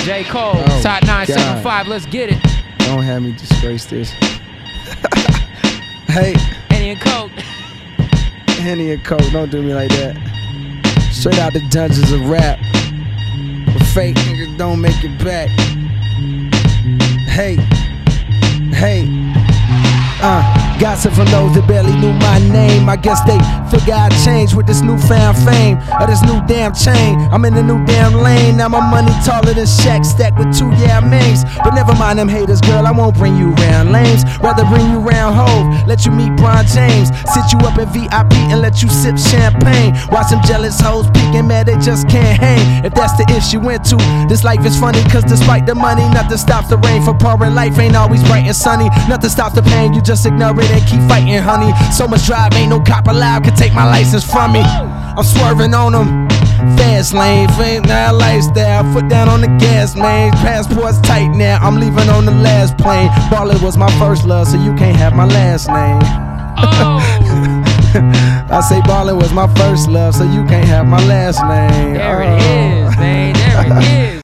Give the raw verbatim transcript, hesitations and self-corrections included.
J. Cole, Oh, Top nine seven five, let's get it. Don't have me disgrace this. Hey, Henny and Coke. Henny and Coke, don't do me like that. Straight out the dungeons of rap. But fake niggas don't make it back. Hey, hey. Uh, gossip from those that barely knew my name. I guess they figure I changed with this newfound fame or this new damn chain. I'm in a new damn lane. Now my money taller than Shaq, stacked with two yeah mains. But never mind them haters, girl, I won't bring you round lames. Rather bring you round Hove, let you meet Bron James. Sit you up in V I P and let you sip champagne. Watch them jealous hoes peeking mad they just can't hang. If that's the issue into, this life is funny, cause despite the money, nothing stops the rain. For pouring life ain't always bright and sunny. Nothing stops the pain, you just ignore it and keep fighting, honey. So much drive, ain't no cop alive can take my license from me. I'm swerving on them, fast lane, ain't now lifestyle. Foot down on the gas, man. Passport's tight now, I'm leaving on the last plane. Ballin' was my first love, so you can't have my last name. Oh. I say ballin' was my first love, so you can't have my last name. There oh. it is, man. There it is.